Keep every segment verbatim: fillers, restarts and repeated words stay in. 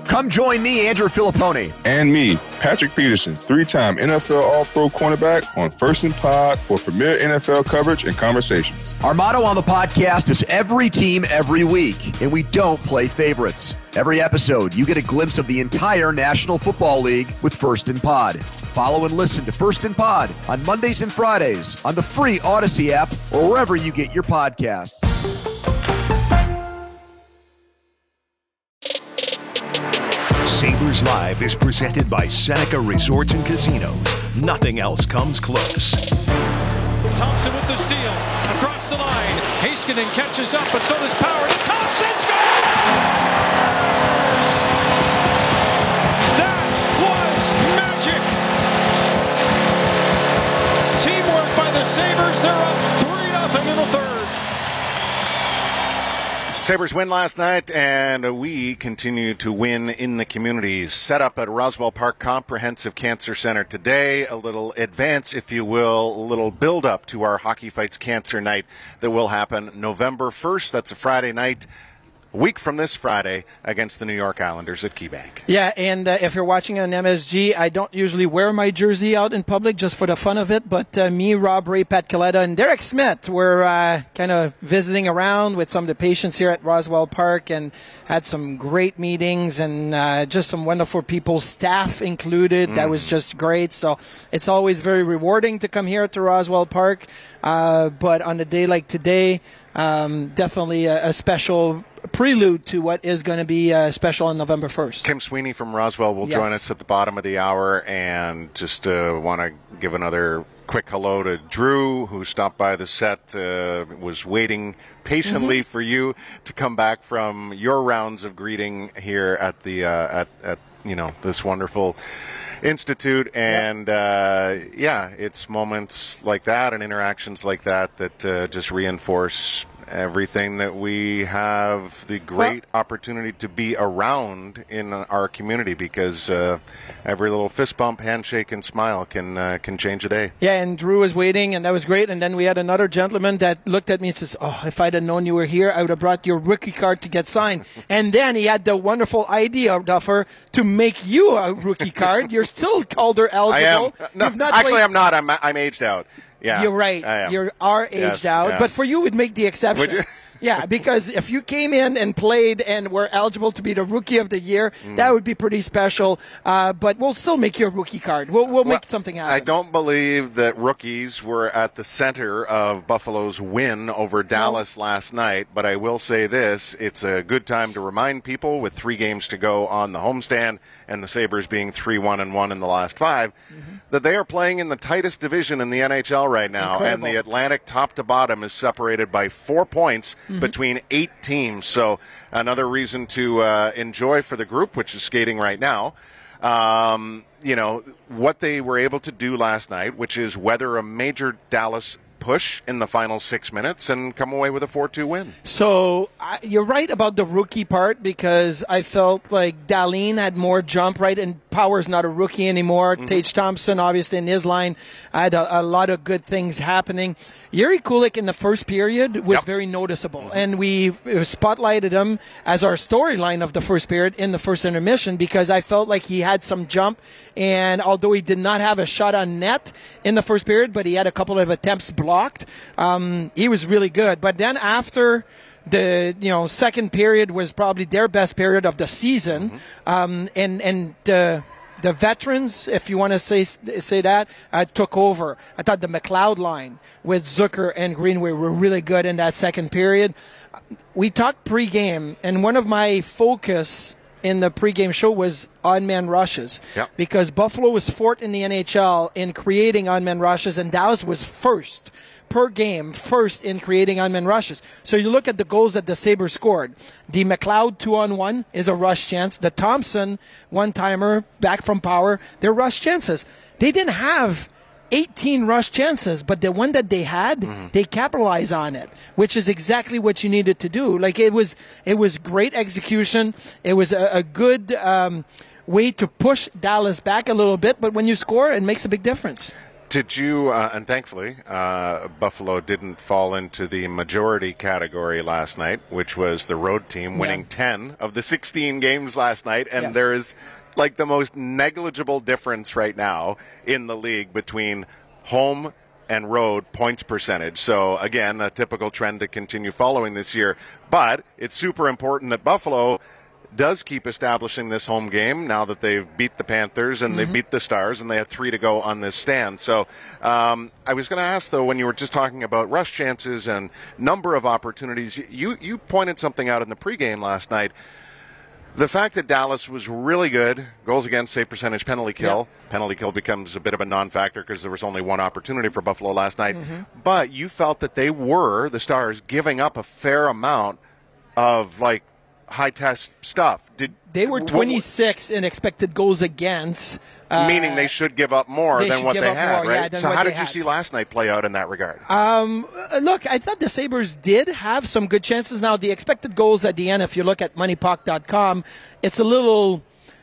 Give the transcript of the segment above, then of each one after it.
Come join me, Andrew Filipponi. And me, Patrick Peterson, three-time N F L All-Pro cornerback on First and Pod for premier N F L coverage and conversations. Our motto on the podcast is every team, every week, and we don't play favorites. Every episode, you get a glimpse of the entire National Football League with First and Pod. Follow and listen to First and Pod on Mondays and Fridays on the free Odyssey app or wherever you get your podcasts. Sabres Live is presented by Seneca Resorts and Casinos. Nothing else comes close. Thompson with the steal. Across the line. Heiskanen catches up, but so does Power. Thompson scores! That was magic! Teamwork by the Sabres. They're up three nothing in the third. Sabres win last night, and we continue to win in the communities. Set up at Roswell Park Comprehensive Cancer Center today. A little advance, if you will, a little build-up to our Hockey Fights Cancer Night that will happen November first. That's a Friday night. A week from this Friday against the New York Islanders at KeyBank. Yeah, and uh, if you're watching on M S G, I don't usually wear my jersey out in public just for the fun of it, but uh, me, Rob Ray, Pat Kaleta, and Derek Smith were uh, kind of visiting around with some of the patients here at Roswell Park and had some great meetings and uh, just some wonderful people, staff included. Mm. That was just great. So it's always very rewarding to come here to Roswell Park, uh, but on a day like today, um, definitely a, a special prelude to what is going to be uh, special on November first. Kim Sweeney from Roswell will yes. join us at the bottom of the hour, and just uh, want to give another quick hello to Drew, who stopped by the set, uh, was waiting patiently mm-hmm. for you to come back from your rounds of greeting here at the uh, at, at you know this wonderful institute, and uh, yeah, it's moments like that and interactions like that that uh, just reinforce everything that we have the great well, opportunity to be around in our community, because uh, every little fist bump, handshake, and smile can uh, can change a day. Yeah, and Drew was waiting, and that was great. And then we had another gentleman that looked at me and says, "Oh, if I'd have known you were here, I would have brought your rookie card to get signed." And then he had the wonderful idea, Duffer, to make you a rookie card. You're still Calder eligible. I am. No, not actually, played- I'm not. I'm I'm aged out. Yeah, you're right. You are aged yes, out, yeah. but for you, would make the exception. Would you? Yeah, because if you came in and played and were eligible to be the Rookie of the Year, mm. that would be pretty special. Uh, but we'll still make you a rookie card. We'll, we'll well, make something happen. I don't believe that rookies were at the center of Buffalo's win over Dallas no. last night, but I will say this. It's a good time to remind people, with three games to go on the homestand and the Sabres being three one and one in the last five, mm-hmm. that they are playing in the tightest division in the N H L right now. Incredible. And the Atlantic top to bottom is separated by four points mm-hmm. between eight teams. So another reason to uh, enjoy for the group, which is skating right now, um, you know, what they were able to do last night, which is weather a major Dallas push in the final six minutes and come away with a four two win. So uh, you're right about the rookie part, because I felt like Dahlin had more jump, right? And Power's not a rookie anymore. Mm-hmm. Tage Thompson, obviously, in his line, had a, a lot of good things happening. Yuri Kulik in the first period was yep. very noticeable, mm-hmm. and we spotlighted him as our storyline of the first period in the first intermission, because I felt like he had some jump, and although he did not have a shot on net in the first period, but he had a couple of attempts blocked. Um, he was really good. But then after the you know second period was probably their best period of the season, mm-hmm. um, and and uh, the veterans, if you want to say say that, uh, took over. I thought the McLeod line with Zucker and Greenway were really good in that second period. We talked pregame, and one of my focus in the pregame show was on-man rushes, yep. because Buffalo was fourth in the N H L in creating on-man rushes, and Dallas was first per game, first in creating on-man rushes. So you look at the goals that the Sabres scored. The McLeod two-on-one is a rush chance. The Thompson one-timer back from Power, they're rush chances. They didn't have eighteen rush chances, but the one that they had, mm-hmm. they capitalized on it, which is exactly what you needed to do. Like it was, it was great execution. It was a, a good um, way to push Dallas back a little bit, but when you score, it makes a big difference. Did you, uh, and thankfully, uh, Buffalo didn't fall into the majority category last night, which was the road team winning yeah. ten of the sixteen games last night, and yes. there is like the most negligible difference right now in the league between home and road points percentage. So, again, a typical trend to continue following this year. But it's super important that Buffalo does keep establishing this home game now that they've beat the Panthers and mm-hmm. they beat the Stars, and they have three to go on this stand. So um, I was going to ask, though, when you were just talking about rush chances and number of opportunities, you, you pointed something out in the pregame last night. The fact that Dallas was really good, goals against, save percentage, penalty kill. Yep. Penalty kill becomes a bit of a non-factor because there was only one opportunity for Buffalo last night. Mm-hmm. But you felt that they were, the Stars, giving up a fair amount of, like, high-test stuff. Did They were twenty-six in expected goals against. Uh, meaning they should give up more than what they had, more, right? Yeah, so how did you had. see last night play out in that regard? Um, look, I thought the Sabres did have some good chances. Now, the expected goals at the end, if you look at money puck dot com, it's a little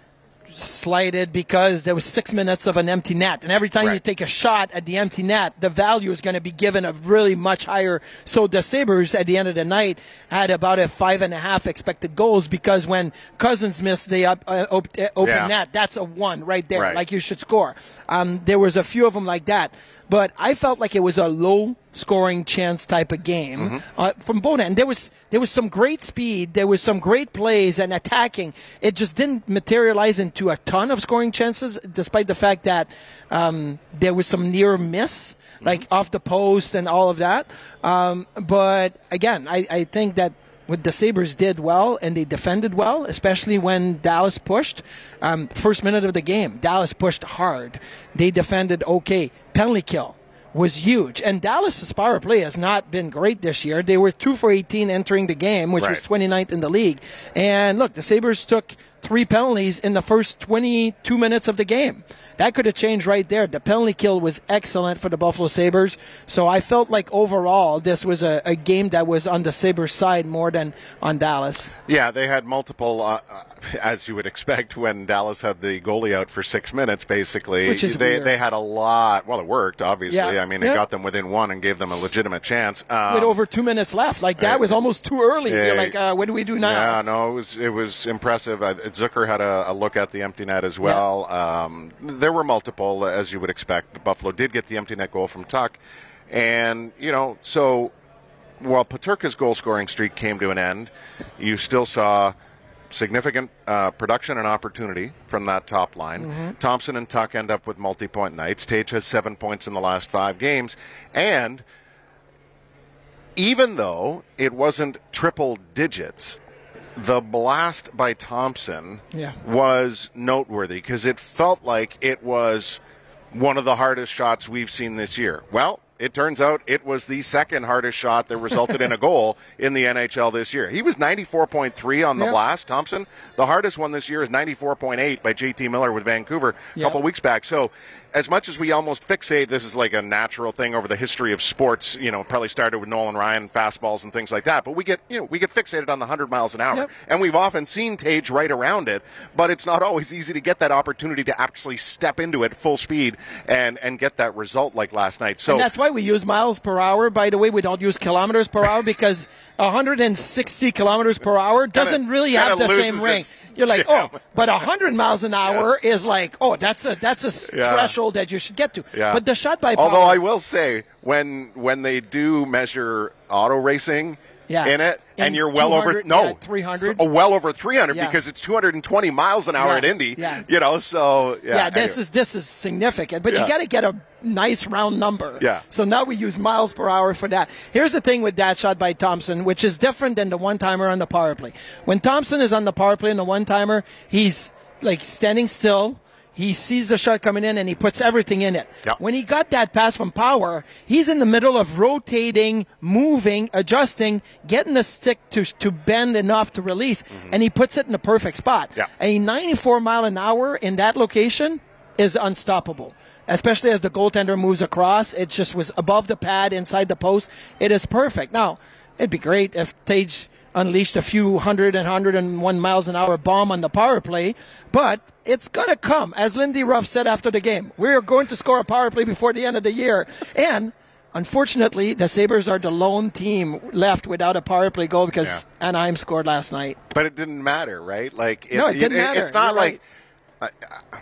slighted because there was six minutes of an empty net. And every time right. you take a shot at the empty net, the value is going to be given a really much higher. So the Sabres, at the end of the night, had about a five and a half expected goals because when Cousins missed the up, uh, op- uh, open yeah. net, that's a one right there. Right. Like you should score. Um, there was a few of them like that. But I felt like it was a low scoring chance type of game mm-hmm. uh, from both ends. There was there was some great speed, there was some great plays and attacking. It just didn't materialize into a ton of scoring chances, despite the fact that um, there was some near miss, mm-hmm. like off the post and all of that. Um, but again, I, I think that what the Sabres did well, and they defended well, especially when Dallas pushed. Um, first minute of the game, Dallas pushed hard. They defended okay. Penalty kill was huge. And Dallas' power play has not been great this year. They were two for eighteen entering the game, which right. was twenty-ninth in the league. And look, the Sabres took three penalties in the first twenty-two minutes of the game. That could have changed right there. The penalty kill was excellent for the Buffalo Sabres. So I felt like overall this was a, a game that was on the Sabres side more than on Dallas. Yeah, they had multiple, uh, as you would expect when Dallas had the goalie out for six minutes, basically. Which is they, weird. They had a lot. Well, it worked, obviously. Yeah. I mean, yeah. it got them within one and gave them a legitimate chance. Um, With over two minutes left. Like, that uh, was almost too early. Uh, You're like, uh, what do we do now? Yeah, no, it was, it was impressive. Uh, Zucker had a, a look at the empty net as well. Yeah. Um, there were multiple, as you would expect. Buffalo did get the empty net goal from Tuck. And, you know, so while Peterka's goal-scoring streak came to an end, you still saw significant uh, production and opportunity from that top line. Mm-hmm. Thompson and Tuck end up with multi-point nights. Tage has seven points in the last five games. And even though it wasn't triple digits, the blast by Thompson yeah. was noteworthy because it felt like it was one of the hardest shots we've seen this year. Well, it turns out it was the second hardest shot that resulted in a goal in the N H L this year. He was ninety-four point three on the yep. blast, Thompson. The hardest one this year is ninety-four point eight by J T Miller with Vancouver a yep. couple weeks back. So as much as we almost fixate, this is like a natural thing over the history of sports, you know, probably started with Nolan Ryan, fastballs and things like that, but we get, you know, we get fixated on the one hundred miles an hour. Yep. And we've often seen Tage right around it, but it's not always easy to get that opportunity to actually step into it full speed and, and get that result like last night. So and that's why we use miles per hour. By the way, we don't use kilometers per hour because one hundred sixty kilometers per hour doesn't kinda, really have the same ring. You're like, jam. oh, but one hundred miles an hour yes. is like, oh, that's a that's a yeah. threshold that you should get to. Yeah. But the shot by power, although I will say, when when they do measure auto racing yeah. in it, in and you're well over no yeah, three hundred, oh, well over three hundred yeah. because it's two hundred twenty miles an hour yeah. at Indy. Yeah. You know, so yeah. Yeah, this anyway. is this is significant, but Yeah. you got to get a nice round number. Yeah. So now we use miles per hour for that. Here's the thing with that shot by Thompson, which is different than the one-timer on the power play. When Thompson is on the power play and the one-timer, he's like standing still. He sees the shot coming in and he puts everything in it. Yep. When he got that pass from Power, he's in the middle of rotating, moving, adjusting, getting the stick to to bend enough to release, mm-hmm. and he puts it in the perfect spot. Yeah. A ninety-four mile an hour in that location is unstoppable, especially as the goaltender moves across. It just was above the pad, inside the post. It is perfect. Now, it'd be great if Tage unleashed a few hundred and hundred and one miles an hour bomb on the power play, but it's going to come. As Lindy Ruff said after the game, we're going to score a power play before the end of the year. And unfortunately, the Sabres are the lone team left without a power play goal because yeah. Anaheim scored last night. But it didn't matter, right? Like it, No, it didn't it, matter. It's not You're like... Right.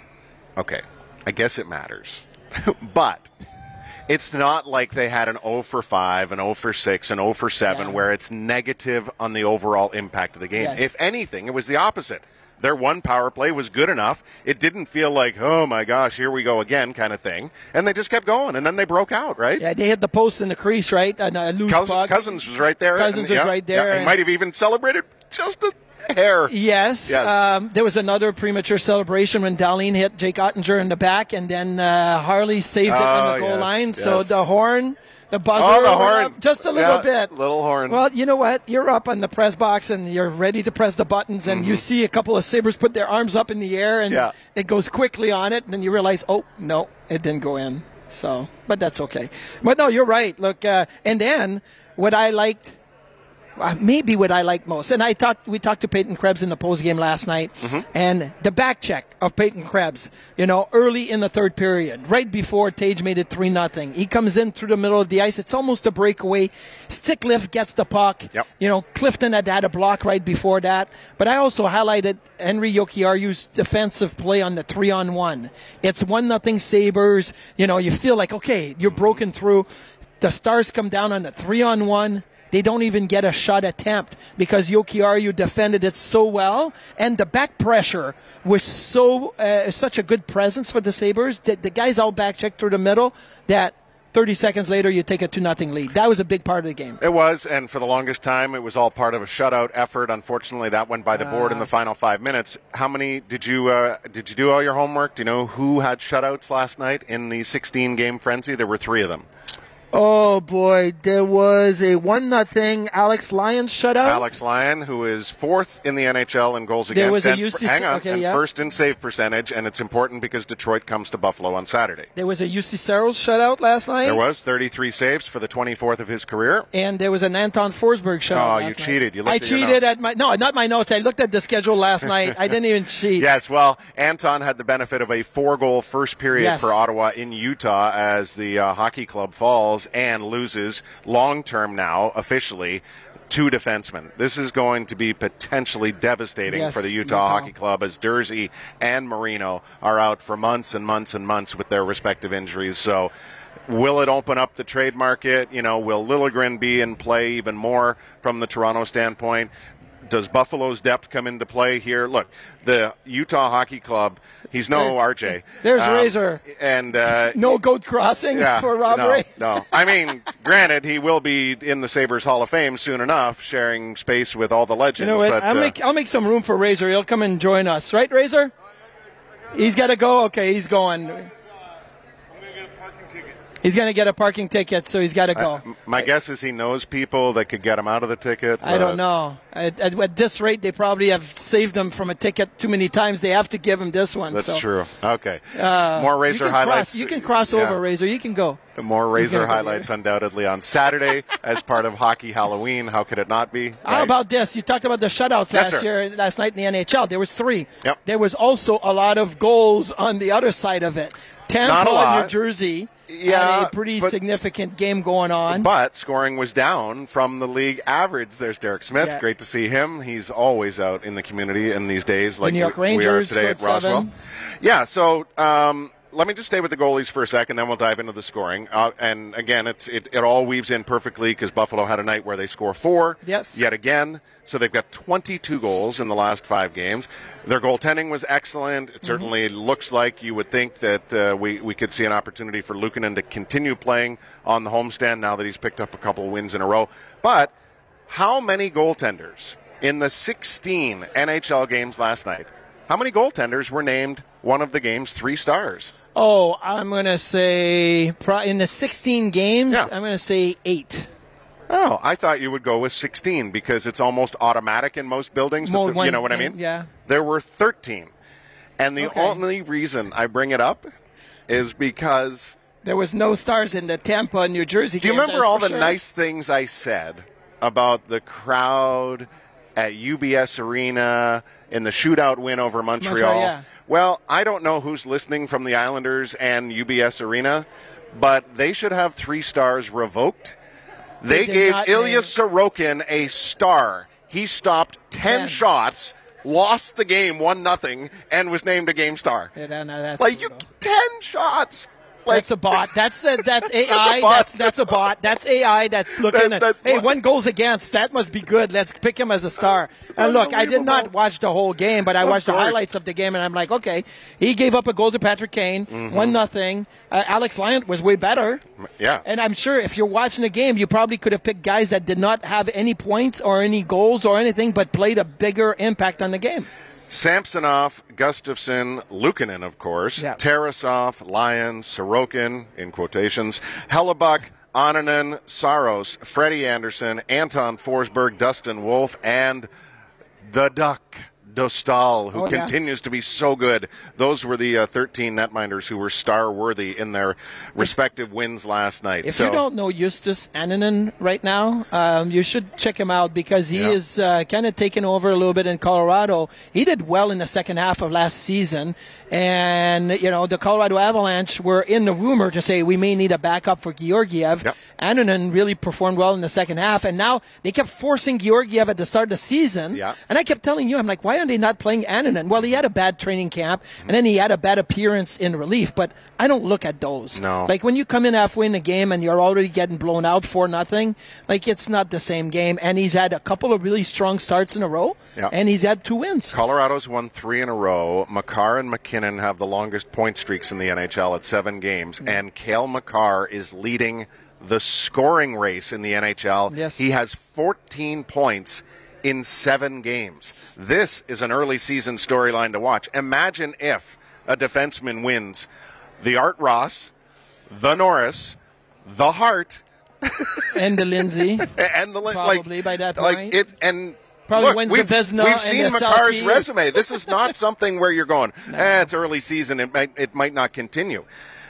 Uh, okay, I guess it matters. But... it's not like they had an oh for five, an oh for six, an oh for seven, yeah. where it's negative on the overall impact of the game. Yes. If anything, it was the opposite. Their one power play was good enough. It didn't feel like, oh, my gosh, here we go again kind of thing. And they just kept going, and then they broke out, right? Yeah, they hit the post in the crease, right? And a loose Cousins, puck. Cousins was right there. Cousins and, was yeah, right there. Yeah, he might have even celebrated just a hair. Yes. yes. Um, there was another premature celebration when Darlene hit Jake Ottinger in the back, and then uh, Harley saved it oh, on the goal yes, line. yes. So the horn, the buzzer, oh, the horn. Up just a little yeah, bit. Little horn. Well, you know what? You're up on the press box, and you're ready to press the buttons, and mm-hmm. you see a couple of Sabres put their arms up in the air, and yeah. it goes quickly on it, and then you realize, oh, no, it didn't go in. So, but that's okay. But no, you're right. Look, uh, and then what I liked, Uh, maybe what I like most. And I talked, we talked to Peyton Krebs in the post game last night, mm-hmm. and the back check of Peyton Krebs, you know, early in the third period, right before Tage made it three nothing. He comes in through the middle of the ice. It's almost a breakaway. Stick lift gets the puck. Yep. You know, Clifton had had a block right before that. But I also highlighted Henry Jokiharju's defensive play on the three on one. It's one nothing Sabres. You know, you feel like, okay, you're broken through. The Stars come down on the three on one. They don't even get a shot attempt because Jokiharju defended it so well, and the back pressure was so uh, such a good presence for the Sabres that the guys all back checked through the middle that thirty seconds later you take a two nothing lead. That was a big part of the game. It was, and for the longest time it was all part of a shutout effort. Unfortunately, that went by the board uh, in the final five minutes. How many did you uh, did you do all your homework? Do you know who had shutouts last night in the sixteen game frenzy? There were three of them. Oh, boy. There was a one nothing Alex Lyon shutout. Alex Lyon, who is fourth in the N H L in goals there against. Was a and, U C C, hang on, okay, and yeah. first in save percentage, and it's important because Detroit comes to Buffalo on Saturday. There was a U C Saros shutout last night. There was thirty-three saves for the twenty-fourth of his career. And there was an Anton Forsberg shutout. Oh, you last cheated. Night. You looked I at your cheated notes. at my no, not my notes. I looked at the schedule last night. I didn't even cheat. Yes, well, Anton had the benefit of a four-goal first period yes. for Ottawa in Utah as the uh, hockey club falls and loses long-term now, officially, two defensemen. This is going to be potentially devastating yes, for the Utah Utah. Hockey Club as Dursey and Marino are out for months and months and months with their respective injuries. So will it open up the trade market? You know, will Liljegren be in play even more from the Toronto standpoint? Does Buffalo's depth come into play here? Look, the Utah Hockey Club, he's no there, R J. There's um, Razor. And uh, no goat crossing yeah, for robbery. No, no. I mean, granted, he will be in the Sabres Hall of Fame soon enough, sharing space with all the legends. You know what? But, I'll, uh, make, I'll make some room for Razor. He'll come and join us. Right, Razor? He's got to go? Okay, he's going. He's going to get a parking ticket, so he's got to go. I, my guess is he knows people that could get him out of the ticket. I don't know. At, at, at this rate, they probably have saved him from a ticket too many times. They have to give him this one. That's so. true. Okay. Uh, More Razor you highlights. Cross, you can cross yeah. over, Razor. You can go. More Razor highlights undoubtedly on Saturday as part of Hockey Halloween. How could it not be? Right? How about this? You talked about the shutouts yes, last sir. year, last night in the N H L. There was three. Yep. There was also a lot of goals on the other side of it. Tampa, New Jersey. Yeah, had a pretty but, significant game going on. But scoring was down from the league average. There's Derek Smith. Yeah. Great to see him. He's always out in the community in these days, like the New York we, Rangers we are today at Roswell. Seven. Yeah, so um, let me just stay with the goalies for a second, then we'll dive into the scoring. Uh, and again, it's, it, it all weaves in perfectly because Buffalo had a night where they score four. Yes. Yet again. So they've got twenty-two goals in the last five games. Their goaltending was excellent. It certainly mm-hmm. looks like you would think that uh, we, we could see an opportunity for Luukkonen to continue playing on the homestand now that he's picked up a couple of wins in a row. But how many goaltenders in the sixteen N H L games last night, how many goaltenders were named one of the game's three stars? Oh, I'm going to say in the sixteen games, yeah. I'm going to say eight. Oh, I thought you would go with sixteen because it's almost automatic in most buildings. That the, one, you know what I mean? Yeah. There were thirteen. And the okay. only reason I bring it up is because there was no stars in the Tampa, New Jersey game. Do you remember all the sure. nice things I said about the crowd at U B S Arena in the shootout win over Montreal. Montreal, yeah. Well, I don't know who's listening from the Islanders and U B S Arena, but they should have three stars revoked. They, They gave not Ilya name- Sorokin a star. He stopped ten, Ten. shots, lost the game one nothing, and was named a game star. Yeah, no, no, that's Like, you, brutal. ten shots. Like, That's a bot. That's a, that's A I. That's a bot. That's that's a bot. That's A I. That's looking That- at. that- Hey, one goals against. That must be good. Let's pick him as a star. And look, I did not watch the whole game, but I Of watched the course. highlights of the game, and I'm like, okay, he gave up a goal to Patrick Kane, Mm-hmm. one nothing. Uh, Alex Lyon was way better. Yeah. And I'm sure if you're watching the game, you probably could have picked guys that did not have any points or any goals or anything, but played a bigger impact on the game. Samsonov, Gustafsson, Luukkonen, of course, Yeah. Tarasov, Lyon, Sorokin, in quotations, Hellebuck, Onanen, Saros, Freddie Anderson, Anton Forsberg, Dustin Wolf, and the Duck, Dostal, who Oh, yeah. continues to be so good. Those were the uh, thirteen netminders who were star-worthy in their respective wins last night. If so, you don't know Justus Annunen right now, um, you should check him out because he Yeah. is uh, kind of taken over a little bit in Colorado. He did well in the second half of last season, and you know the Colorado Avalanche were in the rumor to say we may need a backup for Georgiev. Yep. Annunen really performed well in the second half, and now they kept forcing Georgiev at the start of the season. Yeah. And I kept telling you, I'm like, why are they not playing Annunen? Well, he had a bad training camp, and then he had a bad appearance in relief, but I don't look at those. No. Like when you come in halfway in the game and you're already getting blown out for nothing, like it's not the same game. And he's had a couple of really strong starts in a row, Yeah. and he's had two wins. Colorado's won three in a row. Makar and McKinnon have the longest point streaks in the N H L at seven games, and Cale Makar is leading the scoring race in the N H L. Yes. He has fourteen points in seven games. This is an early season storyline to watch. Imagine if a defenseman wins the Art Ross, the Norris, the Hart, And the Lindsay. and the Probably like, by that like point. it and Probably look, wins the we've, Vezina we've and seen the Makar's Selke. resume. This is not something where you're going, eh, it's early season, it might it might not continue.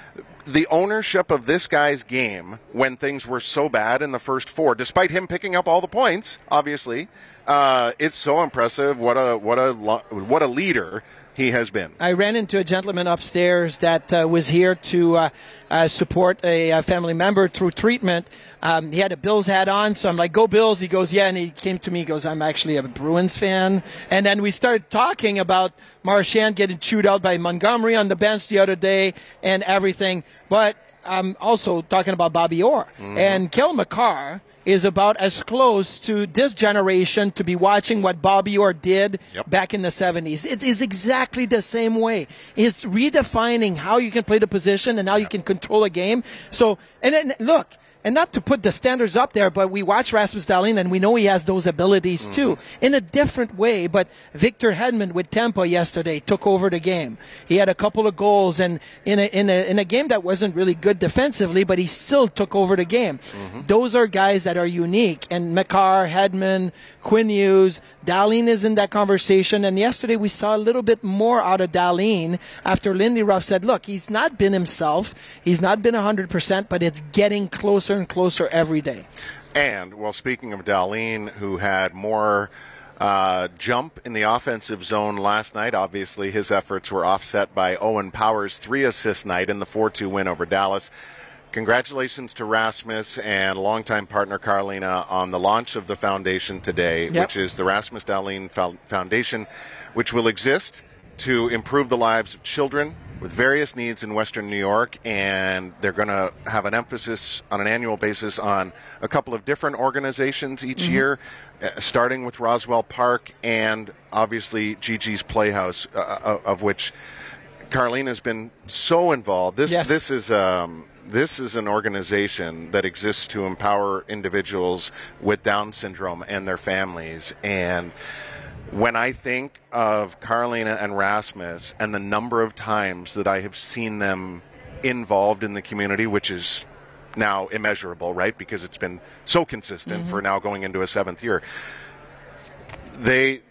The ownership of this guy's game when things were so bad in the first four, despite him picking up all the points, obviously, uh, it's so impressive. What a what a lo- what a leader he has been. I ran into a gentleman upstairs that uh, was here to uh, uh, support a, uh family member through treatment. Um, he had a Bills hat on, so I'm like, "Go Bills!" He goes, "Yeah," and he came to me, he goes, "I'm actually a Bruins fan." And then we started talking about Marchand getting chewed out by Montgomery on the bench the other day and everything. But I'm also talking about Bobby Orr and Cale Makar is about as close to this generation to be watching what Bobby Orr did Yep. back in the seventies. It is exactly the same way. It's redefining how you can play the position and how you can control a game. So, and then look, and not to put the standards up there, but we watch Rasmus Dahlin and we know he has those abilities too, in a different way. But Victor Hedman with Tampa yesterday took over the game. He had a couple of goals, and in a in a in a game that wasn't really good defensively, but he still took over the game. Those are guys that are unique. And Makar, Hedman, Quinn Hughes, Dahlin is in that conversation. And yesterday we saw a little bit more out of Dahlin after Lindy Ruff said, "Look, he's not been himself. He's not been one hundred percent, but it's getting closer and closer every day." And, well, speaking of Dahlin, who had more uh, jump in the offensive zone last night, obviously his efforts were offset by Owen Power's three-assist night in the four two win over Dallas. Congratulations to Rasmus and longtime partner Carlina on the launch of the foundation today, Yep. which is the Rasmus Dahlin Fo- Foundation, which will exist to improve the lives of children with various needs in Western New York, and they're going to have an emphasis on an annual basis on a couple of different organizations each Mm-hmm. year, uh, starting with Roswell Park and obviously Gigi's Playhouse, uh, uh, of which Carlina has been so involved. This Yes. this is um, this is an organization that exists to empower individuals with Down syndrome and their families. And when I think of Carlina and Rasmus and the number of times that I have seen them involved in the community, which is now immeasurable, right? Because it's been so consistent for now going into a seventh year. They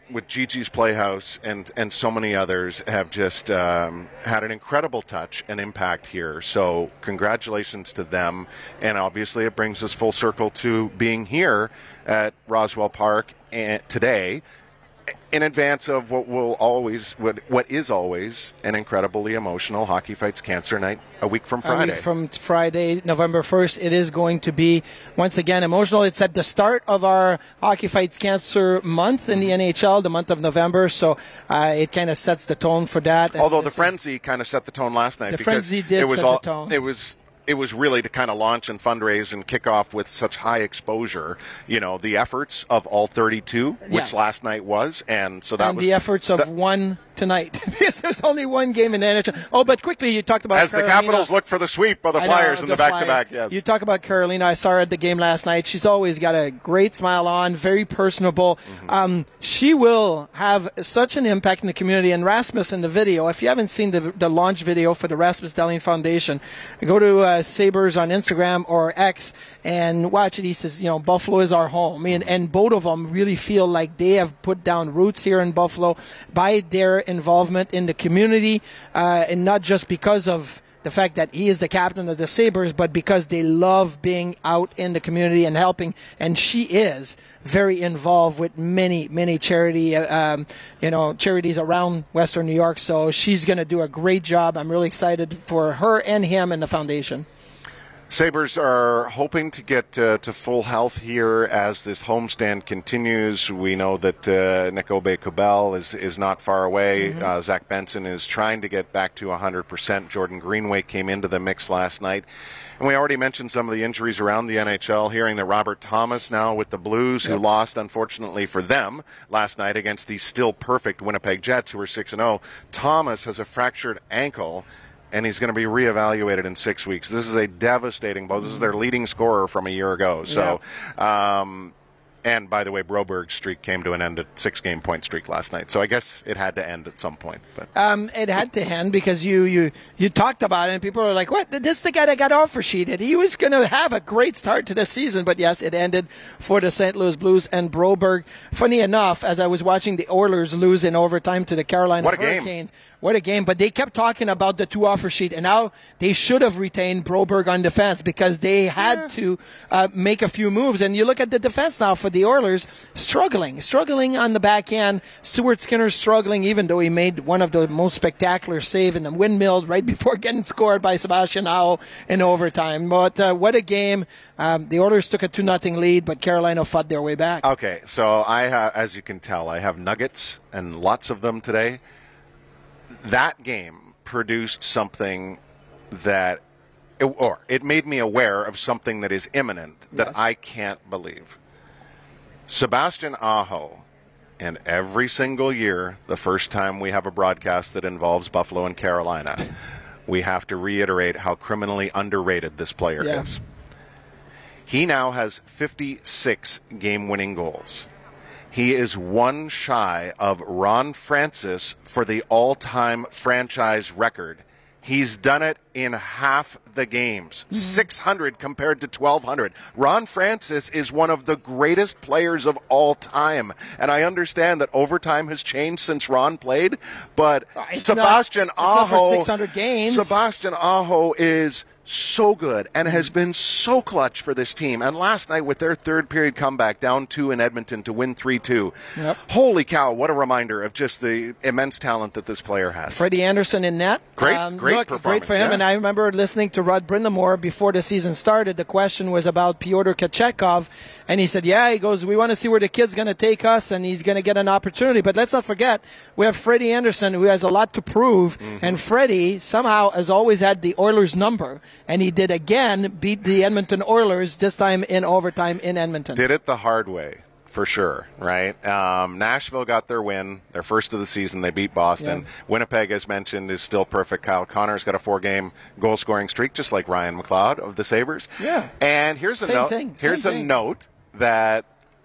with Gigi's Playhouse and, and so many others have just um, had an incredible touch and impact here. So congratulations to them. And obviously it brings us full circle to being here at Roswell Park today, in advance of what will always, what what is always an incredibly emotional Hockey Fights Cancer Night a week from Friday. A week from Friday, November first, it is going to be, once again, emotional. It's at the start of our Hockey Fights Cancer month in the N H L, the month of November, so uh, it kind of sets the tone for that. Although the frenzy kind of set the tone last night. The because frenzy did it was set all, the tone. It was... It was really to kind of launch and fundraise and kick off with such high exposure, you know, the efforts of all thirty-two, which yeah. last night was, and so that and was the efforts of the, one tonight, because there's only one game in the N H L. Oh, but quickly, you talked about as Carolina. the Capitals look for the sweep of the Flyers know, in the, the back-to-back. Flyer. Yes, you talk about Carolina. I saw her at the game last night. She's always got a great smile on, very personable. Mm-hmm. Um, she will have such an impact in the community. And Rasmus in the video, if you haven't seen the, the launch video for the Rasmus Dahlin Foundation, go to uh, Sabres on Instagram or X and watch it. He says, you know, Buffalo is our home. And, and both of them really feel like they have put down roots here in Buffalo by their involvement in the community, uh, and not just because of the fact that he is the captain of the Sabres, but because they love being out in the community and helping. And she is very involved with many, many charity, um, you know, charities around Western New York. So she's going to do a great job. I'm really excited for her and him and the foundation. Sabres are hoping to get uh, to full health here as this homestand continues. We know that uh, Nick Aube-Kubel is, is not far away. Mm-hmm. Uh, Zach Benson is trying to get back to one hundred percent. Jordan Greenway came into the mix last night. And we already mentioned some of the injuries around the N H L, hearing that Robert Thomas now with the Blues, yep. who lost, unfortunately for them, last night against the still perfect Winnipeg Jets, who are six and oh. Thomas has a fractured ankle, and he's going to be reevaluated in six weeks. This is a devastating blow. This is their leading scorer from a year ago. So, yeah. um, and by the way, Broberg's streak came to an end at six-game point streak last night. So I guess it had to end at some point. But um, it had to end because you, you, you talked about it, and people are like, what? This is the guy that got offer sheeted. He was going to have a great start to the season. But, yes, it ended for the Saint Louis Blues and Broberg. Funny enough, as I was watching the Oilers lose in overtime to the Carolina what a Hurricanes, game. What a game. But they kept talking about the two offer sheet, and now they should have retained Broberg on defense because they had yeah. to uh, make a few moves. And you look at the defense now for the Oilers, struggling, struggling on the back end. Stuart Skinner struggling, even though he made one of the most spectacular save in the windmill right before getting scored by Sebastian Aho in overtime. But uh, what a game. Um, the Oilers took a two nothing lead, but Carolina fought their way back. Okay, so I ha- as you can tell, I have nuggets and lots of them today. That game produced something that, or it made me aware of something that is imminent that yes. I can't believe. Sebastian Aho, and every single year, the first time we have a broadcast that involves Buffalo and Carolina, we have to reiterate how criminally underrated this player yeah. is. He now has fifty-six game-winning goals. He is one shy of Ron Francis for the all-time franchise record. He's done it in half the games, mm-hmm. six hundred compared to twelve hundred. Ron Francis is one of the greatest players of all time. And I understand that overtime has changed since Ron played, but it's Sebastian not, it's not Aho, for six hundred games. Sebastian Aho is so good and has been so clutch for this team. And last night with their third period comeback down two in Edmonton to win three two. Yep. Holy cow, what a reminder of just the immense talent that this player has. Freddie Anderson in net. Great, um, great look, performance. Great for him. Yeah. And I remember listening to Rod Brindamore before the season started. The question was about Pyotr Kochetkov. And he said, yeah, he goes, we want to see where the kid's going to take us and he's going to get an opportunity. But let's not forget, we have Freddie Anderson who has a lot to prove. Mm-hmm. And Freddie somehow has always had the Oilers number. And he did again. Beat the Edmonton Oilers, this time in overtime in Edmonton. Did it the hard way, for sure, right? Um, Nashville got their win, their first of the season. They beat Boston. Yeah. Winnipeg, as mentioned, is still perfect. Kyle Connor's got a four-game goal-scoring streak, just like Ryan McLeod of the Sabres. Yeah. And here's a Same note. thing. Same here's a thing. note that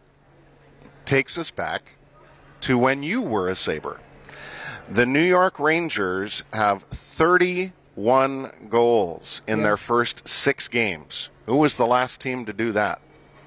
takes us back to when you were a Sabre. The New York Rangers have thirty. One goals in yeah. their first six games. Who was the last team to do that?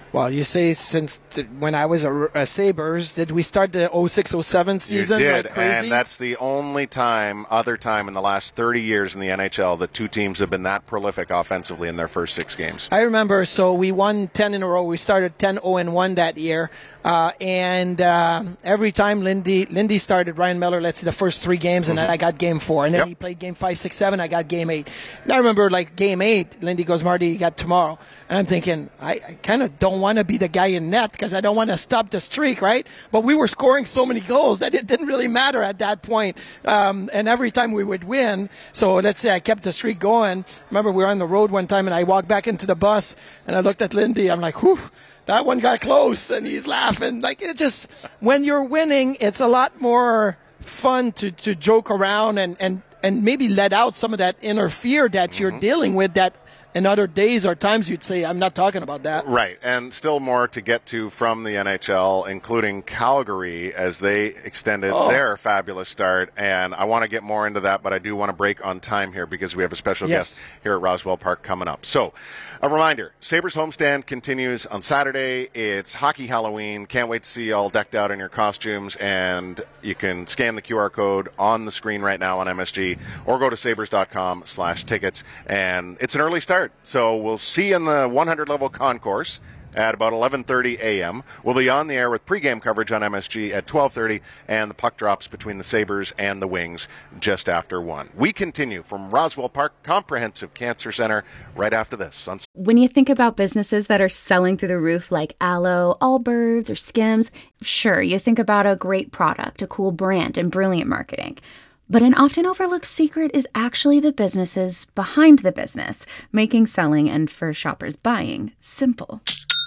Well, you say since th- when I was a, a Sabres, did we start the oh six oh seven season You did, like crazy? and that's the only time, other time in the last thirty years in the N H L that two teams have been that prolific offensively in their first six games. I remember, so we won ten in a row. We started ten oh one that year. Uh, and uh, every time Lindy Lindy started, Ryan Miller, let's see, the first three games, and mm-hmm. then I got game four. And then yep. he played game five, six, seven. I got game eight. And I remember, like, game eight, Lindy goes, Marty, you got tomorrow. And I'm thinking, I, I kind of don't want to be the guy in net because I don't want to stop the streak, right? But we were scoring so many goals that it didn't really matter at that point. Um, and every time we would win, so let's say I kept the streak going. Remember, we were on the road one time, and I walked back into the bus, and I looked at Lindy. I'm like, whew, that one got close, and he's laughing. Like, it just, when you're winning, it's a lot more fun to, to joke around and, and, and maybe let out some of that inner fear that mm-hmm. you're dealing with that in other days or times you'd say, I'm not talking about that. Right, and still more to get to from the N H L, including Calgary, as they extended oh. their fabulous start. And I want to get more into that, but I do want to break on time here because we have a special yes. guest here at Roswell Park coming up. So, a reminder, Sabres homestand continues on Saturday. It's Hockey Halloween. Can't wait to see you all decked out in your costumes. And you can scan the Q R code on the screen right now on M S G or go to sabres.com slash tickets. And it's an early start. So we'll see you in the one hundred level concourse at about eleven thirty a.m. We'll be on the air with pregame coverage on M S G at twelve thirty, and the puck drops between the Sabres and the Wings just after one. We continue from Roswell Park Comprehensive Cancer Center right after this. When you think about businesses that are selling through the roof like Aloe, Allbirds, or Skims, sure, you think about a great product, a cool brand, and brilliant marketing. But an often overlooked secret is actually the businesses behind the business, making selling and for shoppers buying simple.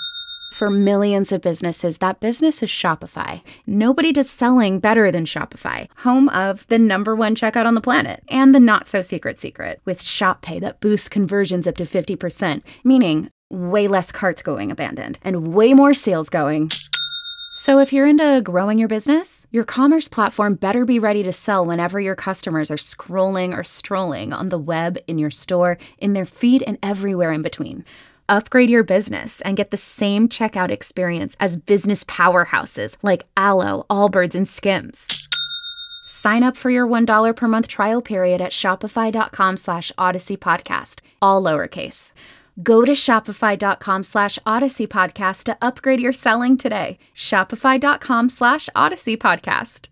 For millions of businesses, that business is Shopify. Nobody does selling better than Shopify, home of the number one checkout on the planet and the not-so-secret secret with Shop Pay that boosts conversions up to fifty percent, meaning way less carts going abandoned and way more sales going. So if you're into growing your business, your commerce platform better be ready to sell whenever your customers are scrolling or strolling on the web, in your store, in their feed, and everywhere in between. Upgrade your business and get the same checkout experience as business powerhouses like Aloe, Allbirds, and Skims. Sign up for your one dollar per month trial period at shopify.com slash Odyssey Podcast, all lowercase. Go to shopify.com slash Odyssey Podcast to upgrade your selling today. Shopify.com slash Odyssey Podcast.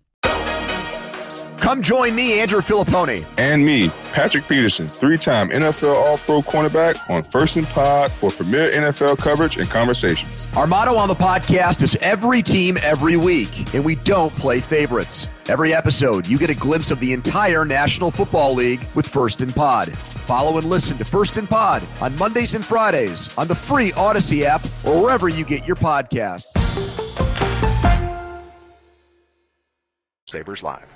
Come join me, Andrew Filipponi. And me, Patrick Peterson, three-time N F L All-Pro cornerback on First and Pod for premier N F L coverage and conversations. Our motto on the podcast is every team, every week, and we don't play favorites. Every episode, you get a glimpse of the entire National Football League with First and Pod. Follow and listen to First and Pod on Mondays and Fridays on the free Odyssey app or wherever you get your podcasts. Sabres Live.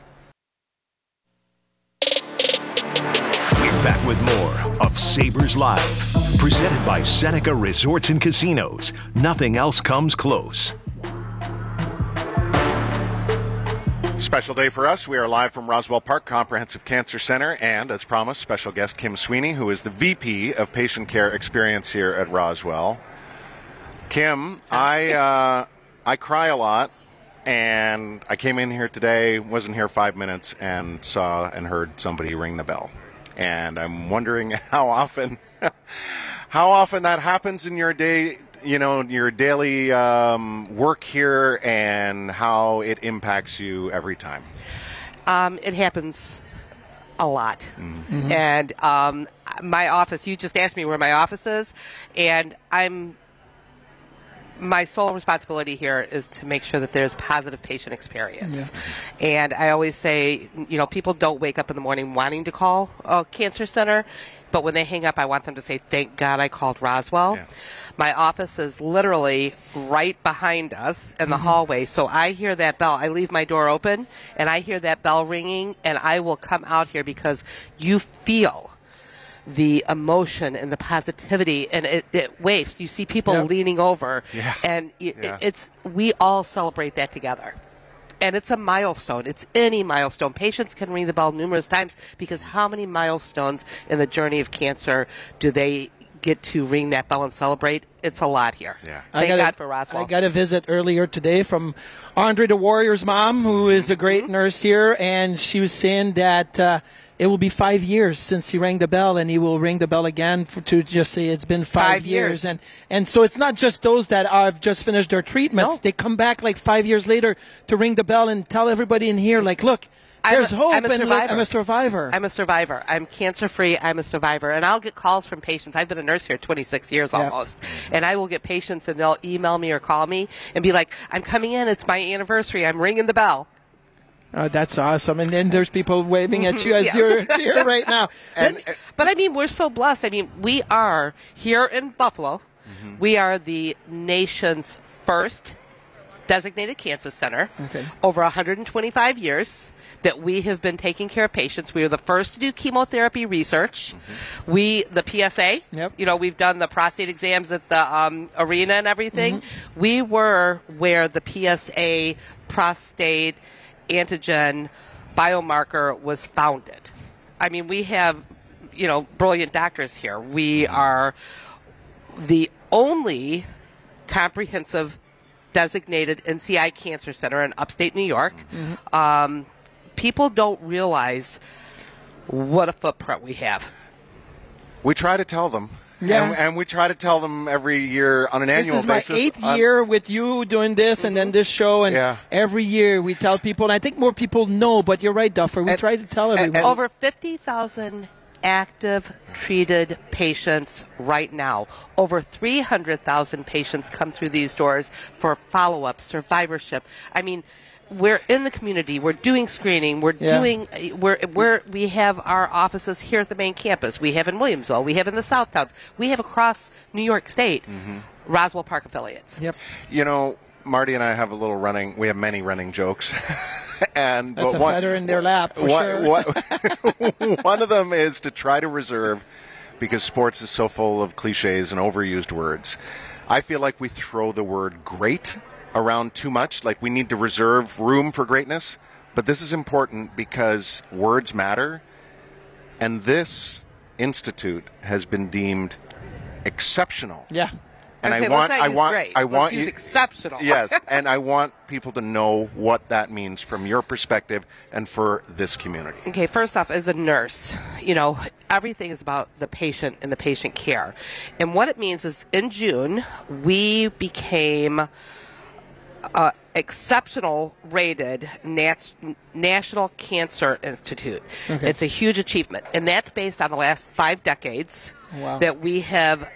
We're back with more of Sabres Live, presented by Seneca Resorts and Casinos. Nothing else comes close. Special day for us. We are live from Roswell Park Comprehensive Cancer Center, and as promised, special guest Kim Sweeney, who is the V P of Patient Care Experience here at Roswell. Kim, I uh, I cry a lot, and I came in here today, wasn't here five minutes, and saw and heard somebody ring the bell. And I'm wondering how often, how often that happens in your day. You know, your daily um, work here and how it impacts you every time? Um, it happens a lot. Mm-hmm. And um, my office, you just asked me where my office is, and I'm my sole responsibility here is to make sure that there's positive patient experience. Yeah. And I always say, you know, people don't wake up in the morning wanting to call a cancer center, but when they hang up, I want them to say, thank God I called Roswell. Yeah. My office is literally right behind us in the mm-hmm. hallway, so I hear that bell. I leave my door open, and I hear that bell ringing, and I will come out here because you feel the emotion and the positivity, and it, it waves. You see people yep. leaning over, yeah. and it, yeah. it's we all celebrate that together. And it's a milestone. It's any milestone. Patients can ring the bell numerous times because how many milestones in the journey of cancer do they get to ring that bell and celebrate. It's a lot here. Yeah. Thank got God a, for Roswell. I got a visit earlier today from Andre the Warrior's mom, who is a great mm-hmm. nurse here, and she was saying that uh, it will be five years since he rang the bell, and he will ring the bell again for, to just say it's been five, five years. years. And and so it's not just those that have just finished their treatments. No. They come back like five years later to ring the bell and tell everybody in here, like, look, there's I'm a, hope, I'm a and look, survivor. I'm a survivor. I'm a survivor. I'm cancer-free. I'm a survivor. And I'll get calls from patients. I've been a nurse here twenty-six years Yeah. almost. And I will get patients, and they'll email me or call me and be like, I'm coming in. It's my anniversary. I'm ringing the bell. Uh, that's awesome. And then there's people waving at you as Yes. you're here right now. And, But, but I mean, we're so blessed. I mean, we are here in Buffalo. Mm-hmm. We are the nation's first designated cancer center. Okay. Over one hundred twenty-five years that we have been taking care of patients. We were the first to do chemotherapy research. Mm-hmm. We, the P S A, Yep. you know, we've done the prostate exams at the um, arena and everything. Mm-hmm. We were where the P S A prostate antigen biomarker was founded. I mean, we have, you know, brilliant doctors here. We are the only comprehensive designated N C I cancer center in upstate New York. Mm-hmm. Um, people don't realize what a footprint we have. We try to tell them. Yeah. And, and we try to tell them every year on an This annual is my basis. eighth on- year with you doing this and then this show, and Yeah. every year we tell people, and I think more people know, but you're right, Duffer. We And- try to tell and- everyone. and- Over fifty thousand active treated patients right now. Over three hundred thousand patients come through these doors for follow-up, survivorship. I mean, we're in the community. We're doing screening. We're Yeah. doing. We're, we're we have our offices here at the main campus. We have in Williamsville. We have in the South Towns. We have across New York State. Mm-hmm. Roswell Park affiliates. Yep. You know, Marty and I have a little running. We have many running jokes. and That's but a one, feather in their lap, for one, sure. one- one of them is to try to reserve, because sports is so full of cliches and overused words. I feel like we throw the word great around too much. Like, we need to reserve room for greatness. But this is important because words matter. And this institute has been deemed exceptional. Yeah. And I I say, want, let's not I use want, great. I Let's want use you, exceptional. Yes, and I want people to know what that means from your perspective and for this community. Okay, first off, as a nurse, you know, everything is about the patient and the patient care. And what it means is in June, we became uh, exceptional rated Nats- National Cancer Institute. Okay. It's a huge achievement. And that's based on the last five decades Wow. that we have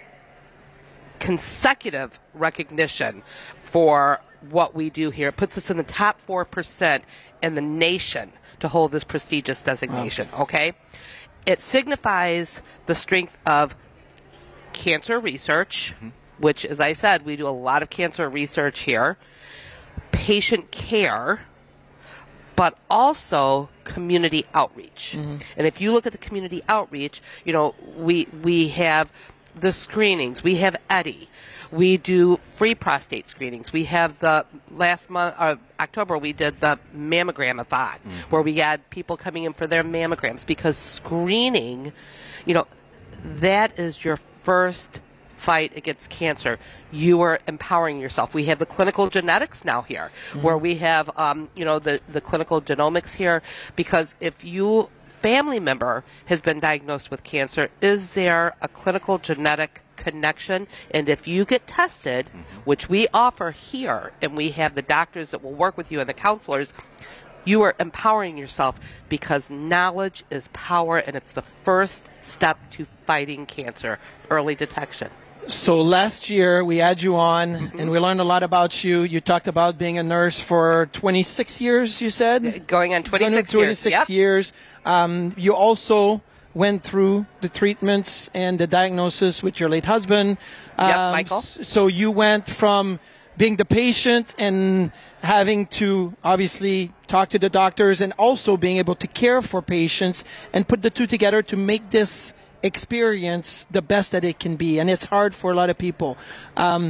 consecutive recognition for what we do here. It puts us in the top four percent in the nation to hold this prestigious designation, okay? It signifies the strength of cancer research, mm-hmm. which, as I said, we do a lot of cancer research here, patient care, but also community outreach. Mm-hmm. And if you look at the community outreach, you know, we we have the screenings. We have Eddie. We do free prostate screenings. We have the last month, uh, October, we did the mammogram-a-thon, mm-hmm. where we had people coming in for their mammograms, because screening, you know, that is your first fight against cancer. You are empowering yourself. We have the clinical genetics now here, mm-hmm. where we have, um, you know, the, the clinical genomics here, because if you family member has been diagnosed with cancer, is there a clinical genetic connection? And if you get tested, mm-hmm. which we offer here, and we have the doctors that will work with you and the counselors, you are empowering yourself, because knowledge is power, and it's the first step to fighting cancer, early detection. So last year we had you on, Mm-hmm. and we learned a lot about you. You talked about being a nurse for twenty-six years, you said? Going on twenty-six, Going on twenty-six years. Yep. years. Um, you also went through the treatments and the diagnosis with your late husband. Yep, Um, Michael. s- So you went from being the patient and having to obviously talk to the doctors, and also being able to care for patients, and put the two together to make this experience the best that it can be. And it's hard for a lot of people. Um,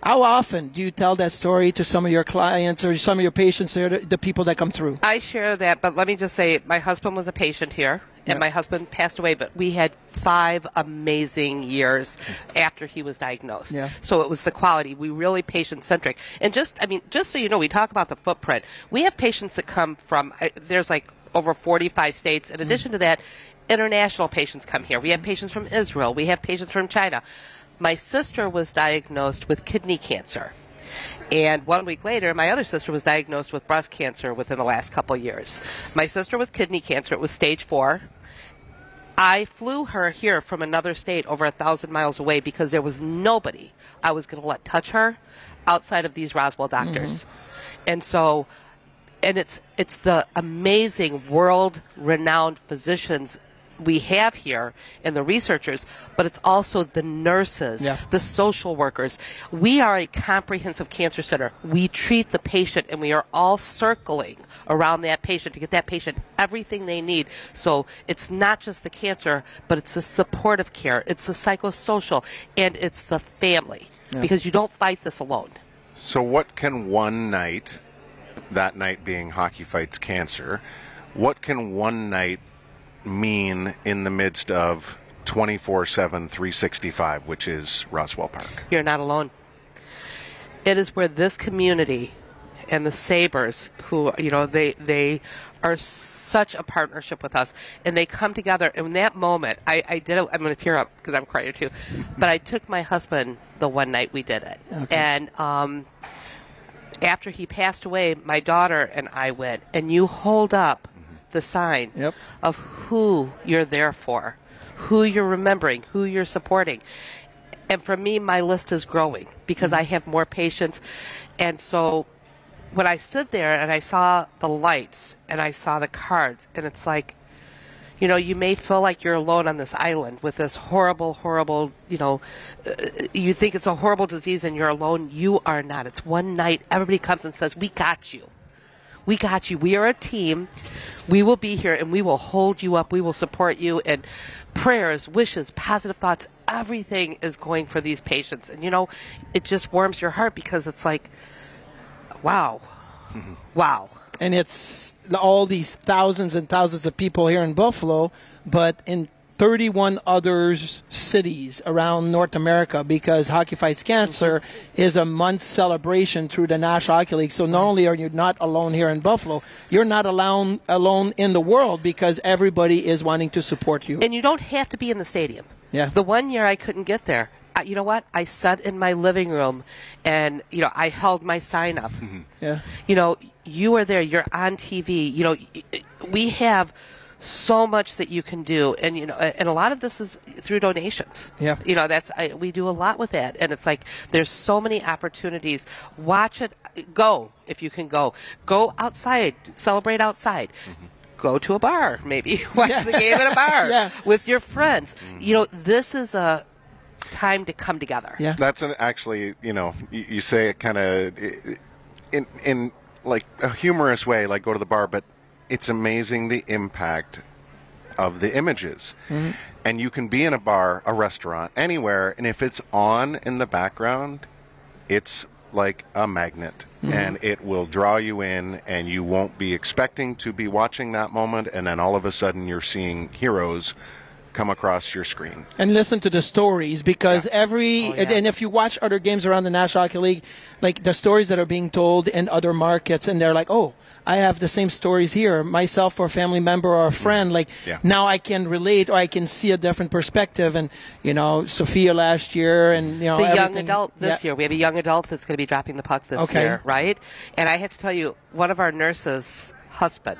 How often do you tell that story to some of your clients or some of your patients or the, the people that come through? I share that, but let me just say, my husband was a patient here, and Yep. my husband passed away, but we had five amazing years after he was diagnosed. Yeah. So it was the quality. We really patient-centric. And just, I mean, just so you know, we talk about the footprint. We have patients that come from, uh, there's like over forty-five states. In addition to that, international patients come here. We have patients from Israel. We have patients from China. My sister was diagnosed with kidney cancer. And one week later, my other sister was diagnosed with breast cancer within the last couple of years. My sister with kidney cancer, it was stage four. I flew her here from another state over a thousand miles away because there was nobody I was going to let touch her outside of these Roswell doctors. Mm-hmm. And so, and it's it's the amazing world-renowned physicians we have here and the researchers, but it's also the nurses, Yeah. the social workers. We are a comprehensive cancer center. We treat the patient, and we are all circling around that patient to get that patient everything they need. So it's not just the cancer, but it's the supportive care, it's the psychosocial, and it's the family, Yeah. because you don't fight this alone. So what can one night, that night being Hockey Fights Cancer, what can one night mean in the midst of twenty-four seven, three sixty-five, which is Roswell Park? You're not alone. It is where this community and the Sabres, who, you know, they they are such a partnership with us, and they come together. And in that moment, I, I did it. I'm going to tear up because I'm crying too. But I took my husband the one night we did it. Okay. And um, after he passed away, my daughter and I went, and you hold up the sign Yep. of who you're there for, who you're remembering, who you're supporting. And for me, my list is growing because I have more patients. And so when I stood there and I saw the lights and I saw the cards, and it's like, you know, you may feel like you're alone on this island with this horrible, horrible, you know, uh, you think it's a horrible disease and you're alone. You are not. It's one night. Everybody comes and says, we got you. We got you. We are a team. We will be here, and we will hold you up. We will support you. And prayers, wishes, positive thoughts, everything is going for these patients. And, you know, it just warms your heart because it's like, wow. Mm-hmm. Wow. And it's all these thousands and thousands of people here in Buffalo, but in thirty-one other cities around North America, because Hockey Fights Cancer is a month celebration through the National Hockey League. So not only are you not alone here in Buffalo, you're not alone alone in the world, because everybody is wanting to support you. And you don't have to be in the stadium. Yeah. The one year I couldn't get there, I, you know what? I sat in my living room, and you know, I held my sign up. Yeah. You know, you are there. You're on T V. You know, we have so much that you can do, and you know, and a lot of this is through donations. Yeah. You know, that's I, we do a lot with that, and it's like there's so many opportunities. Watch it. Go if you can go. Go outside. Celebrate outside. Mm-hmm. Go to a bar, maybe watch Yeah. the game at a bar Yeah. with your friends. Mm-hmm. You know, this is a time to come together. Yeah. That's an, actually, you know, you, you say it kind of in in like a humorous way, like go to the bar, but it's amazing the impact of the images. Mm-hmm. And you can be in a bar, a restaurant, anywhere, and if it's on in the background, it's like a magnet. Mm-hmm. And it will draw you in, and you won't be expecting to be watching that moment, and then all of a sudden you're seeing heroes come across your screen. And listen to the stories, because Yeah. every Oh, yeah. and if you watch other games around the National Hockey League, like the stories that are being told in other markets, and they're like, oh, I have the same stories here, myself or a family member or a friend. Like Yeah. now I can relate, or I can see a different perspective. And you know, Sophia last year, and you know, The young everything- adult this yeah. year. We have a young adult that's going to be dropping the puck this Okay. year, right? And I have to tell you, one of our nurses' husband.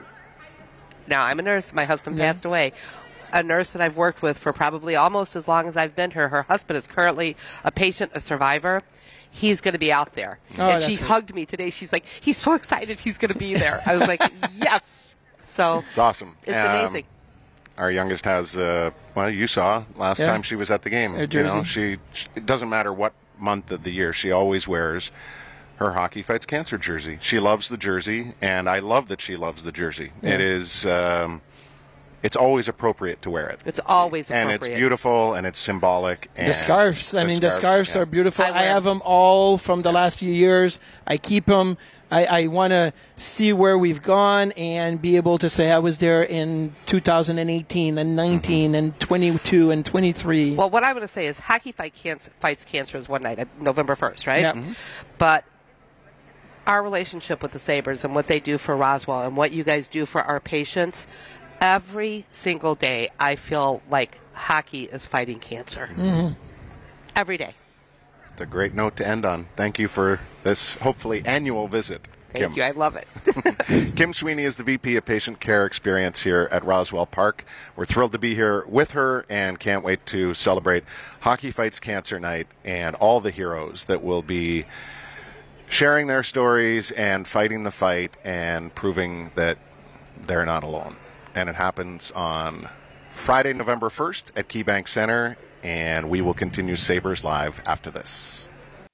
Now, I'm a nurse. My husband Yeah. passed away. A nurse that I've worked with for probably almost as long as I've been here. Her husband is currently a patient, a survivor. He's going to be out there. Oh, and she that's right. hugged me today. She's like, he's so excited he's going to be there. I was like, yes. So It's awesome. it's Um, amazing. Our youngest has, uh, well, you saw last Yeah. time she was at the game. Her You jersey. know, she, she, it doesn't matter what month of the year, she always wears her Hockey Fights Cancer jersey. She loves the jersey, and I love that she loves the jersey. Yeah. It is, um, it's always appropriate to wear it. It's always appropriate. And it's beautiful and it's symbolic. And the scarves. I the mean, scarves, the scarves yeah. are beautiful. I I, have them all from the last few years. I keep them. I, I want to see where we've gone and be able to say I was there in two thousand eighteen and nineteen mm-hmm. and twenty-two and twenty-three. Well, what I'm going to say is Hockey Fight Cancer, Fights Cancer is one night, November first, right? Yeah. Mm-hmm. But our relationship with the Sabres and what they do for Roswell and what you guys do for our patients, every single day I feel like hockey is fighting cancer. Mm-hmm. Every day. It's a great note to end on. Thank you for this, hopefully, annual visit, Thank Kim. you. I love it. Kim Sweeney is the V P of Patient Care Experience here at Roswell Park. We're thrilled to be here with her and can't wait to celebrate Hockey Fights Cancer Night and all the heroes that will be sharing their stories and fighting the fight and proving that they're not alone. And it happens on Friday, November first at KeyBank Center, and we will continue Sabres Live after this.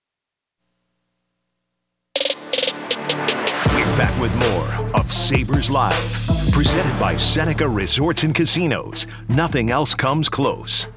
We're back with more of Sabres Live, presented by Seneca Resorts and Casinos. Nothing else comes close.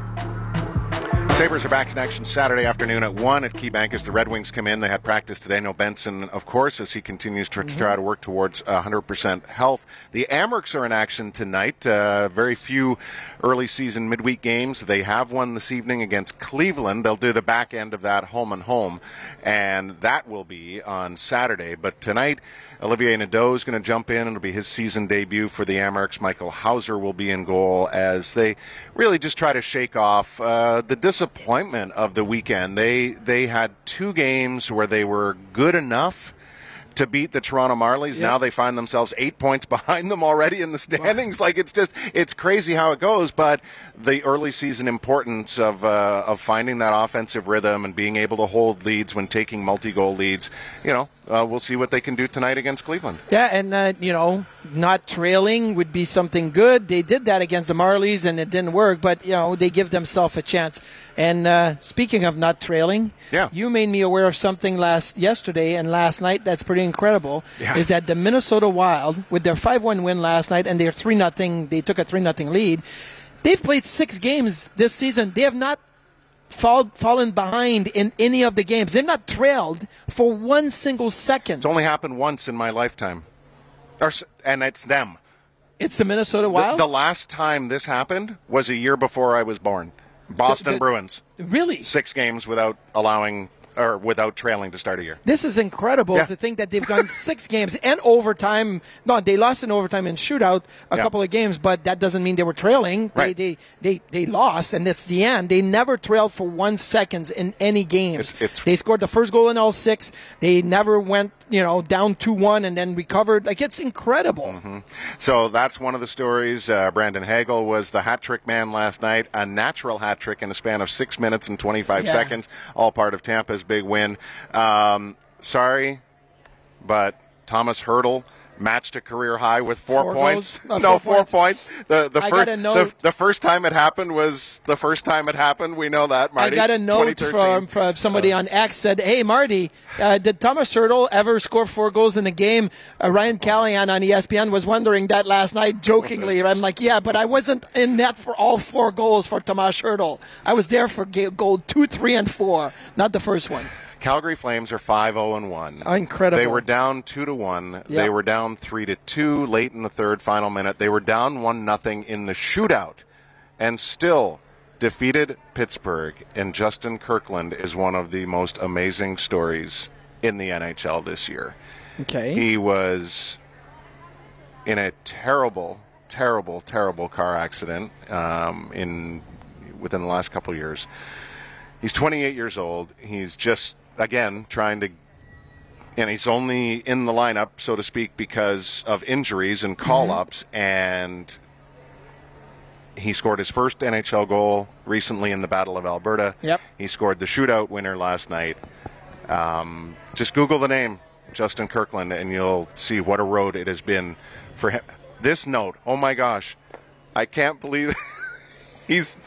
Sabres are back in action Saturday afternoon at one at KeyBank as the Red Wings come in. They had practice today. No Benson, of course, as he continues to mm-hmm. try to work towards one hundred percent health. The Amerks are in action tonight. Uh, very few early season midweek games. They have one this evening against Cleveland. They'll do the back end of that home and home, and that will be on Saturday. But tonight, Olivier Nadeau is going to jump in. It'll be his season debut for the Amerks. Michael Hauser will be in goal as they really just try to shake off uh, the disappointment of the weekend. They they had two games where they were good enough to beat the Toronto Marlies. Yep. Now they find themselves eight points behind them already in the standings. Wow. Like it's just, it's crazy how it goes. But the early season importance of uh, of finding that offensive rhythm and being able to hold leads when taking multi-goal leads, you know, uh, we'll see what they can do tonight against Cleveland. Yeah, and uh, you know, not trailing would be something good. They did that against the Marlies and it didn't work. But you know, they give themselves a chance. And uh, speaking of not trailing, yeah. you made me aware of something last yesterday and last night that's pretty incredible. Yeah. Is that the Minnesota Wild, with their five one win last night and their three nothing, they took a three nothing lead. They've played six games this season. They have not fall, fallen behind in any of the games. They've not trailed for one single second. It's only happened once in my lifetime, or, and it's them. It's the Minnesota Wild? The, the last time this happened was a year before I was born. Boston the, the, Bruins. Really? Six games without allowing or without trailing to start a year. This is incredible yeah. to think that they've gone six games and overtime. No, they lost in overtime and shootout a yeah. couple of games, but that doesn't mean they were trailing. Right. They, they, they, they lost, and it's the end. They never trailed for one second in any games. It's, it's, they scored the first goal in all six. They never went, you know, down two one and then recovered. Like, it's incredible. Mm-hmm. So that's one of the stories. Uh, Brandon Hagel was the hat-trick man last night, a natural hat-trick in a span of six minutes and twenty-five yeah. seconds, all part of Tampa's big win. Um, sorry, but Thomas Hertl matched a career high with four, four points. Goals, uh, no, four, four points. points. The the, fir- the the first time it happened was the first time it happened. We know that, Marty. I got a note from, from somebody uh, on X said, "Hey, Marty, uh, did Thomas Hertl ever score four goals in a game?" Uh, Ryan Callahan on E S P N was wondering that last night, jokingly. I'm like, "Yeah, but I wasn't in net for all four goals for Thomas Hertl. I was there for goal two, three, and four, not the first one." Calgary Flames are five oh and one. Oh, incredible. They were down two to one. Yep. They were down three to two late in the third final minute. They were down one nothing in the shootout and still defeated Pittsburgh. And Justin Kirkland is one of the most amazing stories in the N H L this year. Okay. He was in a terrible, terrible, terrible car accident um, in within the last couple of years. He's twenty-eight years old. He's just Again, trying to, and he's only in the lineup, so to speak, because of injuries and call-ups, mm-hmm. and he scored his first N H L goal recently in the Battle of Alberta. Yep. He scored the shootout winner last night. Um, just Google the name, Justin Kirkland, and you'll see what a road it has been for him. This note, oh my gosh, I can't believe he's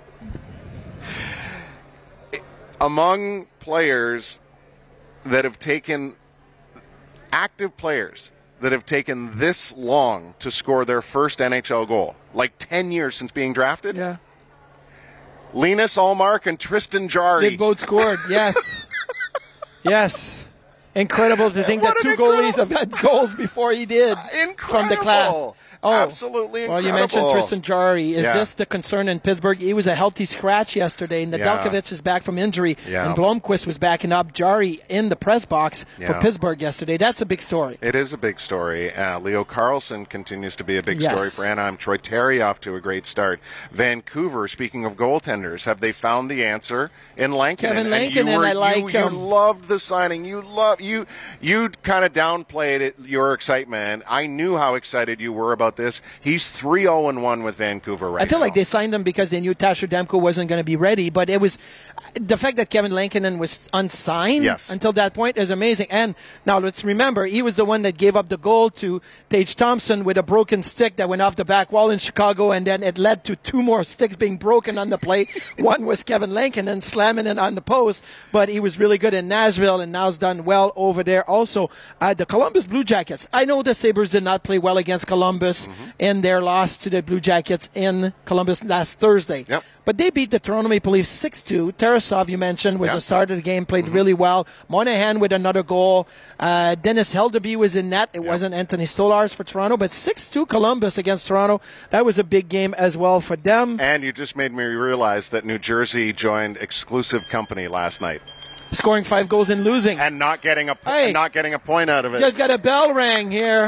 among players that have taken active players that have taken this long to score their first N H L goal. Like ten years since being drafted. Yeah. Linus Ullmark and Tristan Jarry. They both scored, yes. Yes. Incredible to think What that two an goalies have had goals before he did Incredible. from the class. Oh, absolutely incredible. Well, you mentioned Tristan Jarry. Is Yeah. this the concern in Pittsburgh? He was a healthy scratch yesterday, and Yeah. Nedeljkovic is back from injury, Yeah. and Blomqvist was backing up Jarry in the press box for Yeah. Pittsburgh yesterday. That's a big story. It is a big story. Uh, Leo Carlson continues to be a big Yes. story for Anaheim. Troy Terry off to a great start. Vancouver, speaking of goaltenders, have they found the answer in Lankinen? Kevin And you Lankinen, were- I like you, him. You loved the signing. You love you. You kind of downplayed it, your excitement. I knew how excited you were about this. He's three oh and one with Vancouver right now. I feel like they signed him because they knew Tasher Demko wasn't going to be ready, but it was the fact that Kevin Lankinen was unsigned Yes. until that point is amazing. And now let's remember, he was the one that gave up the goal to Tage Thompson with a broken stick that went off the back wall in Chicago, and then it led to two more sticks being broken on the plate. One was Kevin Lankinen slamming it on the post, but he was really good in Nashville, and now's done well over there. Also, uh, the Columbus Blue Jackets. I know the Sabres did not play well against Columbus Mm-hmm. in their loss to the Blue Jackets in Columbus last Thursday. Yep. But they beat the Toronto Maple Leafs six two. Tarasov, you mentioned, was Yep. the start of the game, played Mm-hmm. really well. Monahan with another goal. Uh, Dennis Heldeby was in net. It Yep. wasn't Anthony Stolarz for Toronto, but six two Columbus against Toronto. That was a big game as well for them. And you just made me realize that New Jersey joined exclusive company last night Scoring five goals and losing. and not getting a Hey. not getting a point out of it. Just got a bell rang here.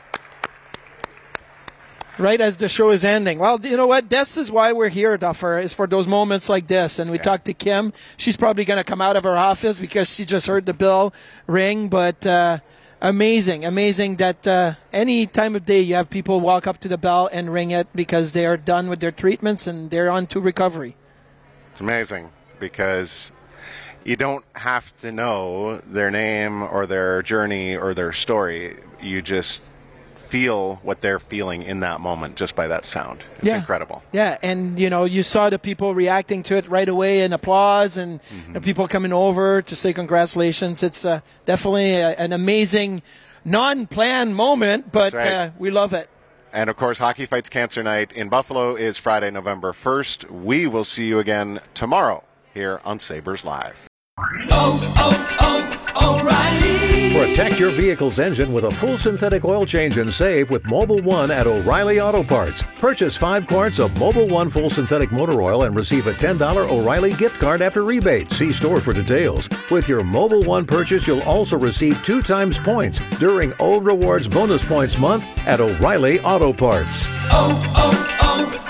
Right as the show is ending. Well, you know what? This is why we're here, Duffer, is for those moments like this. And we Yeah. talked to Kim. She's probably going to come out of her office because she just heard the bell ring. But uh, amazing, amazing that uh, any time of day you have people walk up to the bell and ring it because they are done with their treatments and they're on to recovery. It's amazing because you don't have to know their name or their journey or their story. You just feel what they're feeling in that moment just by that sound. It's Yeah. incredible. Yeah, and you know, you saw the people reacting to it right away in applause, and Mm-hmm. the people coming over to say congratulations. It's uh, definitely a, an amazing, non-planned moment, but That's right. uh, we love it. And of course, Hockey Fights Cancer Night in Buffalo is Friday, November first. We will see you again tomorrow here on Sabres Live. Oh, oh, oh, O'Reilly. Protect your vehicle's engine with a full synthetic oil change and save with Mobile One at O'Reilly Auto Parts. Purchase five quarts of Mobile One full synthetic motor oil and receive a ten dollars O'Reilly gift card after rebate. See store for details. With your Mobile One purchase, you'll also receive two times points during O Rewards Bonus Points Month at O'Reilly Auto Parts. Oh,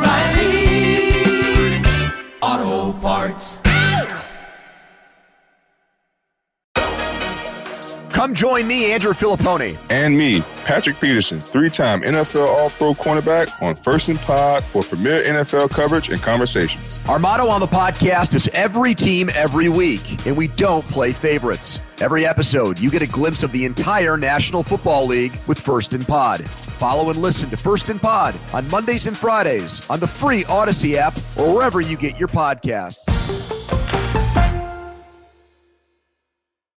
oh, oh, O'Reilly Auto Parts. Come join me, Andrew Filippone. And me, Patrick Peterson, three-time N F L All-Pro cornerback on First and Pod for premier N F L coverage and conversations. Our motto on the podcast is every team, every week, and we don't play favorites. Every episode, you get a glimpse of the entire National Football League with First and Pod. Follow and listen to First and Pod on Mondays and Fridays on the free Odyssey app or wherever you get your podcasts.